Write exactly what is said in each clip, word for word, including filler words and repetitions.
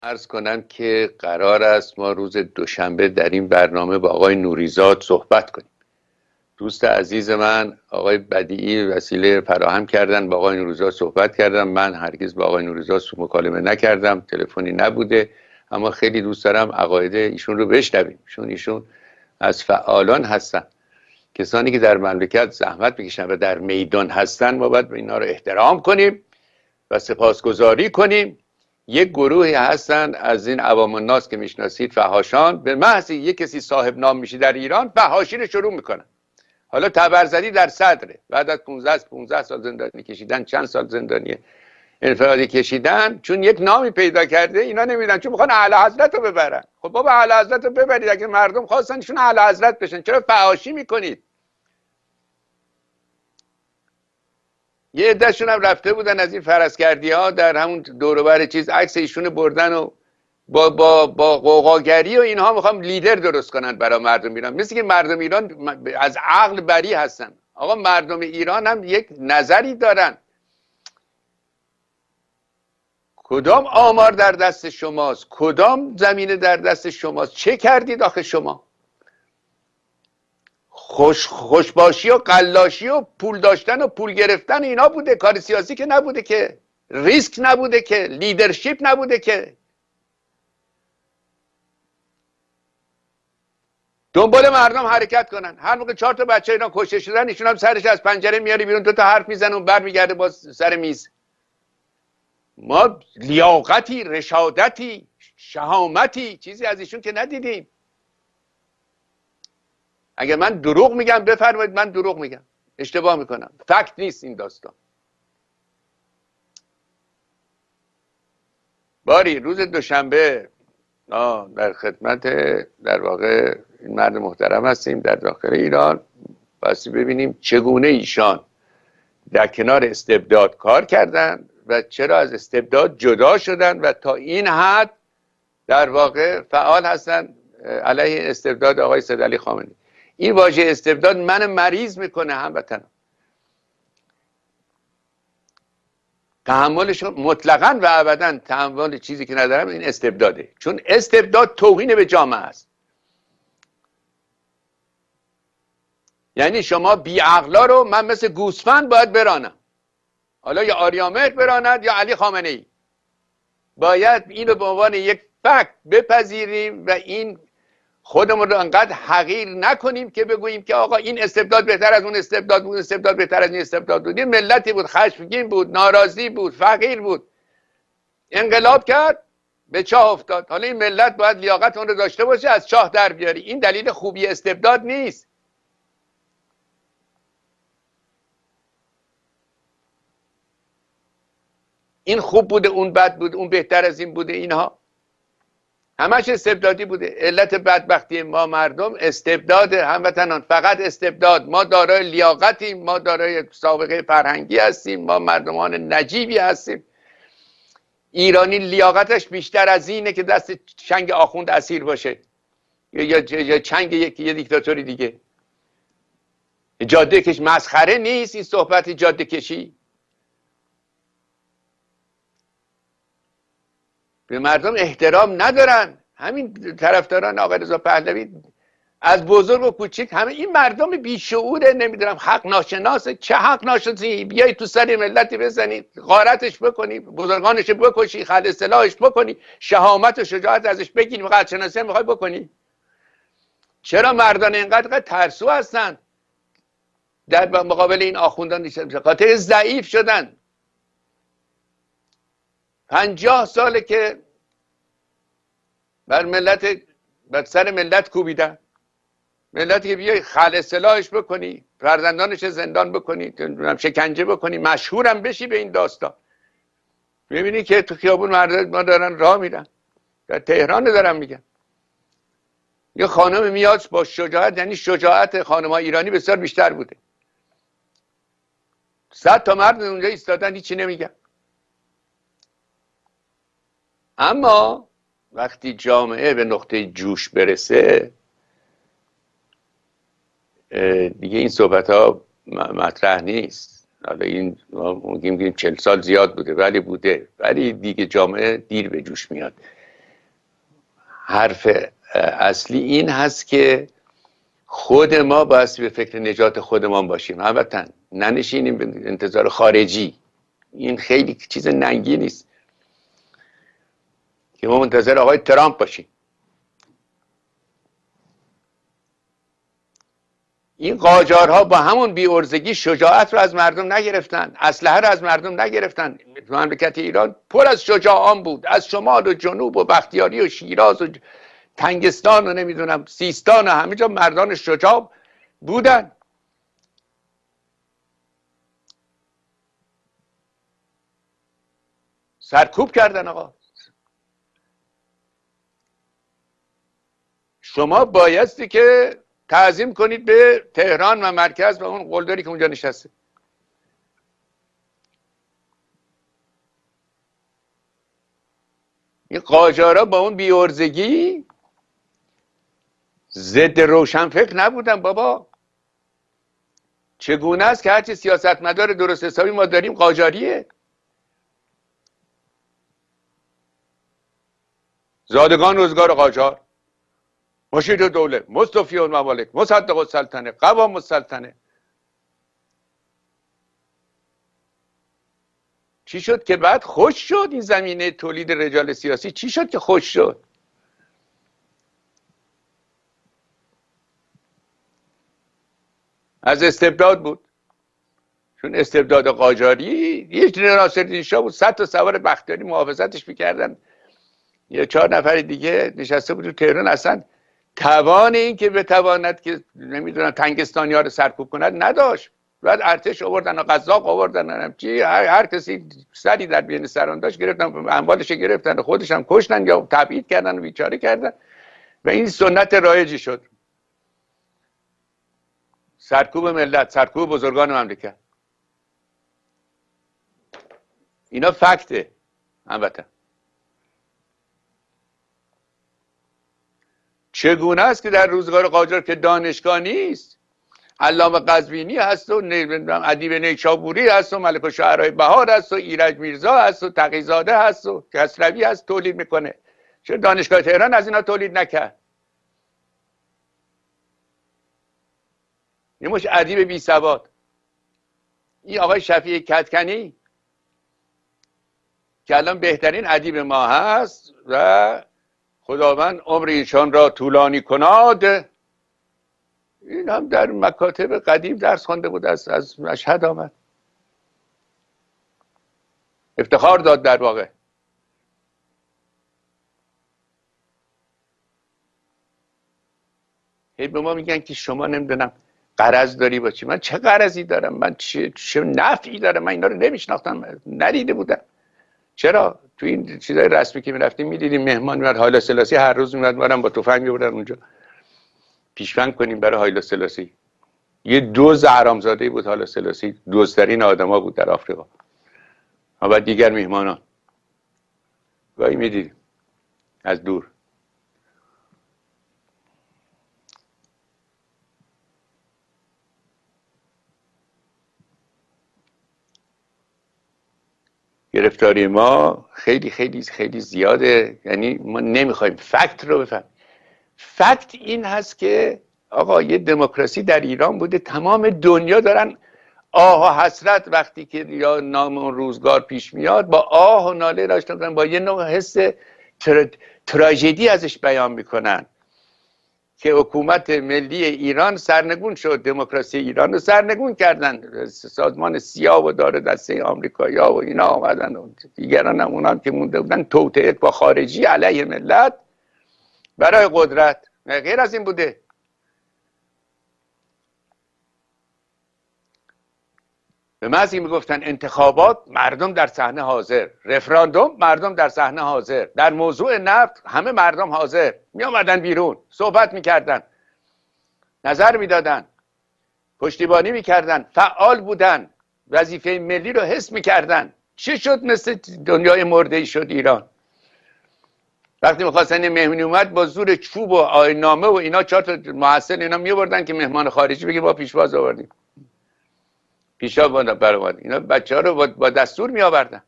عرض کنم که قرار است ما روز دوشنبه در این برنامه با آقای نوریزاد صحبت کنیم. دوست عزیز من آقای بدیعی وسیله فراهم کردن، با آقای نوریزاد صحبت کردم. من هرگز با آقای نوریزاد مکالمه نکردم، تلفنی نبوده، اما خیلی دوست دارم عقاید ایشون رو بشنویم، چون ایشون از فعالان هستن، کسانی که در مملکت زحمت بکشن و در میدان هستن. ما باید اینا رو احترام کنیم و سپاسگزاری کنیم. یک گروهی هستن از این عوام الناس که میشناسید، فحاشان، به محض یک کسی صاحب نام میشه در ایران فحاشی رو شروع میکنن. حالا تبرزدی در صدره، بعد از پانزده سال زندانی کشیدن، چند سال زندانی انفرادی کشیدن، چون یک نامی پیدا کرده اینا نمیدن، چون میخوان اعلی حضرت رو ببرن. خب بابا اعلی حضرت رو ببرید، اگه مردم خواستن ایشون اعلی حضرت بشن، چرا فحاشی میکنید؟ یه عدهشون هم رفته بودن از این فرضکردی ها در همون دور و بر چیز، عکس ایشون بردن و با با با قوقاگری و اینها میخوام لیدر درست کنن برای مردم ایران. مثل که مردم ایران از عقل بری هستن. آقا مردم ایران هم یک نظری دارن. کدام آمار در دست شماست؟ کدام زمینه در دست شماست؟ چه کردید آخه شما؟ خوش خوشباشی و قلاشی و پول داشتن و پول گرفتن اینا بوده، کار سیاسی که نبوده، که ریسک نبوده، که لیدرشپ نبوده، که دنبال مردم حرکت کنن. هر موقع چهار تا بچه اینا کشته شدن، ایشون هم سرش از پنجره میاره بیرون، دو تا حرف میزنه و برمیگرده باز سر میز. ما لیاقتی، رشادتی، شهامتی چیزی از ایشون که ندیدیم. اگر من دروغ میگم بفرمایید من دروغ میگم، اشتباه میکنم، فکت نیست این داستان. باری روز دوشنبه در خدمت در واقع این مرد محترم هستیم در داخل ایران، بسی ببینیم چگونه ایشان در کنار استبداد کار کردن و چرا از استبداد جدا شدن و تا این حد در واقع فعال هستن علیه استبداد آقای سیدعلی خامنه‌ای. این واژه استبداد من مریض میکنه هموطنان. تحملشون مطلقاً و ابداً تحمل چیزی که ندارم این استبداده، چون استبداد توهین به جامعه است. یعنی شما بیعقلا رو من مثل گوسفند باید برانم، حالا یا آریامهر براند یا علی خامنه‌ای. باید اینو به عنوان یک فکت بپذیریم و این خودمون رو انقدر حقیر نکنیم که بگوییم که آقا این استبداد بهتر از اون استبداد بود، استبداد بهتر از این استبداد بود. این ملتی بود خشمگین بود، ناراضی بود، فقیر بود، انقلاب کرد، به چاه افتاد. حالا این ملت باید لیاقت اون رو داشته باشه از چاه در بیاری. این دلیل خوبی استبداد نیست. این خوب بوده، اون بد بوده، اون بهتر از این بوده، اینها همش استبدادی بوده. علت بدبختی ما مردم استبداد هموطنان، فقط استبداد. ما دارای لیاقتیم، ما دارای سابقه فرهنگی هستیم، ما مردمان نجیبی هستیم. ایرانی لیاقتش بیشتر از اینه که دست چنگ آخوند اسیر باشه یا یا چنگ یکی یه دیکتاتوری دیگه. جاده کش مسخره نیست این صحبت جاده کشی. به مردم احترام ندارن. همین طرفداران آقای رضا پهلوی از بزرگ و کوچیک همه این مردم بیشعوره، نمیدونم حق ناشناسه. چه حق ناشناسی؟ بیایی تو سر ملتی بزنی، غارتش بکنی، بزرگانش بکشی، خلع اصطلاحش بکنی، شهامت و شجاعت ازش بگیری، قدر شناسی هم میخوای بکنی. چرا مردان اینقدر ترسو هستن در مقابل این آخوندان؟ خاطر ضعیف شدن. پنجاه ساله که بر ملت بر سر ملت کوبیدن. ملتی که بیای خلع سلاحش بکنی، فرزندانش زندان بکنی، شکنجه بکنی، مشهورم بشی به این داستان. میبینی که تو خیابون مردم ما دارن راه میرن. در تهران دارم میگن یه خانم میاد با شجاعت، یعنی شجاعت خانم‌ها ایرانی بسیار بیشتر بوده. صد تا مرد اونجا ایستادن هیچی نمیگن. اما وقتی جامعه به نقطه جوش برسه دیگه این صحبت ها مطرح نیست. حالا این ما میگیم چل سال زیاد بوده، ولی بوده، ولی دیگه جامعه دیر به جوش میاد. حرف اصلی این هست که خود ما باید به فکر نجات خودمان باشیم، البته ننشینیم به انتظار خارجی. این خیلی چیز ننگی نیست که ما منتظر آقای ترامپ باشیم. این قاجارها با همون بی‌عرضگی شجاعت رو از مردم نگرفتن، اسلحه رو از مردم نگرفتن. مملکت ایران پر از شجاعان بود، از شمال و جنوب و بختیاری و شیراز و تنگستان و نمیدونم سیستان و همه جا مردان شجاع بودن. سرکوب کردن. آقا شما بایستی که تعظیم کنید به تهران و مرکز و اون قلدری که اونجا نشسته. این قاجارا با اون بی‌عرضگی ضد روشنفکر نبودن. بابا چگونه است که هرچی سیاستمدار درست حسابی ما داریم قاجاریه؟ زادگان روزگار قاجار، مشیر دوله، مصطفی الممالک، مصدق السلطنه، قوام السلطنه. چی شد که بعد خوش شد این زمینه تولید رجال سیاسی؟ چی شد که خوش شد؟ از استبداد بود. چون استبداد قاجاری یک ناصرالدین شاه بود، صد تا سوار بختیاری محافظتش میکردن، یا چهار نفر دیگه نشسته بود تو تهران. اصلا توان این که بتواند که نمیدونم تنگستانی ها رو سرکوب کند نداشت. بعد ارتش آوردن و قزاق آوردن، چی هر, هر کسی سری در بین سران داشت گرفتن، اموالش گرفتن و خودش هم کشتن یا تبعید کردن و بیچاره کردن. و این سنت رایجی شد، سرکوب ملت، سرکوب بزرگان مملکت. اینا فکته. البته چگونه است که در روزگار قاجار که دانشگاه نیست، علامه قزوینی هست و ادیب نیشابوری هست و ملک الشعرای بهار هست و ایرج میرزا هست و تقی‌زاده هست و کسروی هست تولید میکنه، چرا دانشگاه تهران از اینا تولید نکرد؟ یه مش ادیب بی سواد. این آقای شفیع کدکنی که الان بهترین ادیب ما هست و خداوند عمر ایشان را طولانی کناد، این هم در مکاتب قدیم درس خوانده بود، از از مشهد آمد، افتخار داد در واقع. هی به ما میگن که شما نمیدونم غرض داری با چی. من چه غرضی دارم؟ من چه, چه نفعی دارم؟ من اینا رو نمیشناختم، ندیده بودم. چرا تو این چیزای رسمی که میرفتیم میدیدیم مهمان میاد، هایله سلاسی هر روز میاد، ما با تفنگ میبردن اونجا پیشفند کنیم برای هایله سلاسی. یه دوز حرامزاده بود هایله سلاسی، دوزترین آدما بود در آفریقا. و بعد دیگر مهمانان گاهی میدیدیم از دور. گرفتاری ما خیلی خیلی خیلی زیاده. یعنی ما نمیخوایم فکت رو بفهم. فکت این هست که آقا یه دموکراسی در ایران بوده، تمام دنیا دارن آه و حسرت وقتی که یا نام اون روزگار پیش میاد با آه و ناله داشتن کنن، با یه نوع حس تر... تراژدی ازش بیان میکنن که حکومت ملی ایران سرنگون شد، دموکراسی ایران رو سرنگون کردن، سازمان سیا و دار دسته آمریکایی‌ها و اینا آمدن و دیگران هم اونان که مونده بودن توطئه با خارجی علیه ملت برای قدرت. غیر از این بوده. به محض اینکه میگفتن انتخابات مردم در صحنه حاضر، رفراندوم مردم در صحنه حاضر، در موضوع نفت همه مردم حاضر، می آمدن بیرون صحبت میکردن، نظر میدادن، پشتیبانی میکردن، فعال بودن، وظیفه ملی رو حس میکردن. چی شد مثل دنیای مرده‌ای شد ایران؟ وقتی میخواستن مهمونی اومد با زور چوب و آیین‌نامه و اینا چهار تا محصل اینا میآوردن که مهمان خارجی بگه ما پیشواز آوردیم، پیشا برآمد. اینا بچه ها رو با دستور می آوردن.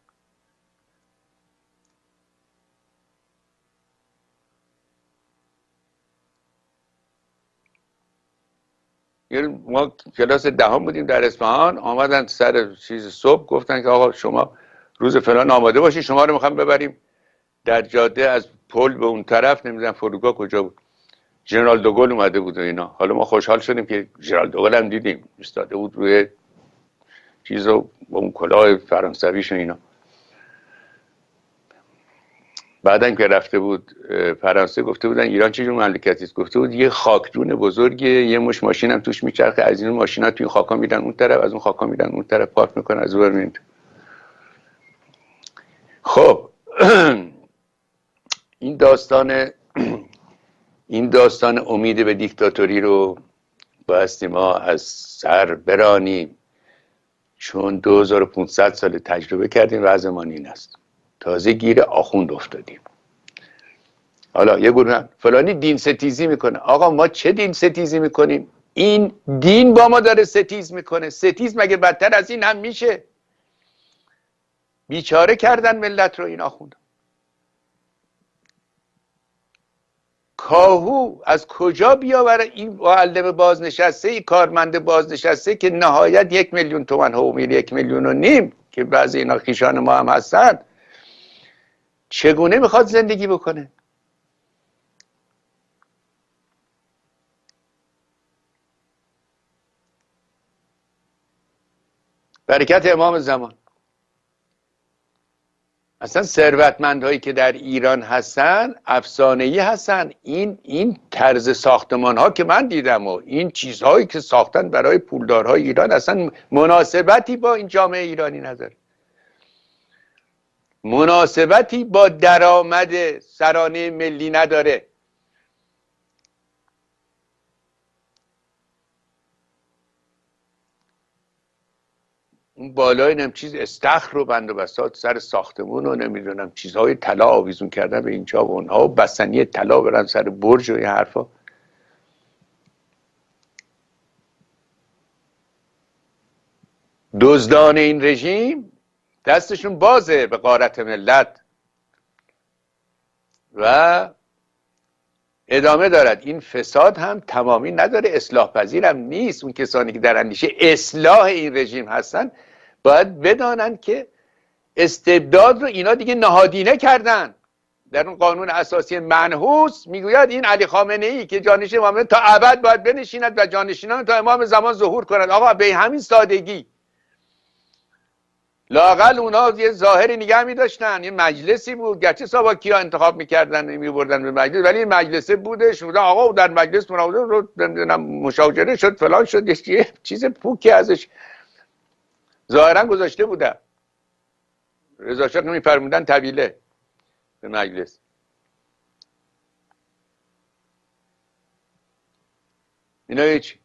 ما کلاس دهم بودیم در اصفهان، آمدن سر چیز صبح گفتن که آقا شما روز فلان آماده باشید، شما رو میخوام ببریم در جاده از پل به اون طرف، نمیدونم فرودگاه کجا بود، ژنرال دوگل اومده بود و اینا. حالا ما خوشحال شدیم که ژنرال دوگل هم دیدیم، ایستاده بود روی چیزو با اون کلاه فرانسویش و اینا. بعدن که رفته بود فرانسه گفته بودن ایران چه جور مملکتی است؟ گفته بود یه خاکدون بزرگه، یه مش ماشین هم توش میچرخه، از این ماشینا توی خاکا میرن اون طرف، از اون خاکا میرن اون طرف، پارک میکنن، از اون میرن. خب این داستان این داستان امید به دیکتاتوری رو بایستی ما از سر برانیم، چون دو هزار و پانصد سال تجربه کردیم، وضعمان این است، تازه گیر آخوند افتادیم. حالا یه گروه فلانی دین ستیزی میکنه. آقا ما چه دین ستیزی میکنیم؟ این دین با ما داره ستیز میکنه. ستیز مگه بدتر از این هم میشه؟ بیچاره کردن ملت رو این آخوند. کاهو از کجا بیاوره این معلم بازنشسته، این کارمند بازنشسته که نهایت یک میلیون تومن حقوق، یک میلیون و نیم که بعضی اینا خیشان ما هم هستن، چگونه میخواد زندگی بکنه؟ برکت امام زمان. اصلا ثروتمندهایی که در ایران هستن افسانه‌ای هستن. این این طرز ساختمان ها که من دیدم و این چیزهایی که ساختن برای پولدارهای ایران اصلا مناسبتی با این جامعه ایرانی نداره، مناسبتی با درآمد سرانه ملی نداره. اون بالای نم چیز استخر رو بند و بساط سر ساختمون رو نمیدونم چیزهای طلا آویزون کردن به اینجا و اونها و بستنی طلا برن سر برج و این حرفا. دزدان این رژیم دستشون بازه به غارت ملت و ادامه دارد. این فساد هم تمامی نداره، اصلاح پذیرم نیست. اون کسانی که در اندیشه اصلاح این رژیم هستن باید بدانند که استبداد رو اینا دیگه نهادینه کردن. در اون قانون اساسی منحوس میگوید این علی خامنه ای که جانشین امام تا ابد باید بنشیند و جانشینان تا امام زمان ظهور کنند. آقا به همین سادگی لااقل اونا یه ظاهری نگه می‌داشتن. یه مجلسی بود، گرچه ساواکیا انتخاب می‌کردن می‌بردن به مجلس، ولی این مجلسه بودش. آقا در مجلس رو مشاجره شد، فلان شد، یه چیز پوکی ازش ظاهرا گذاشته بودن. رضا شاه می‌فرمودن طویله به مجلس. اینا هیچ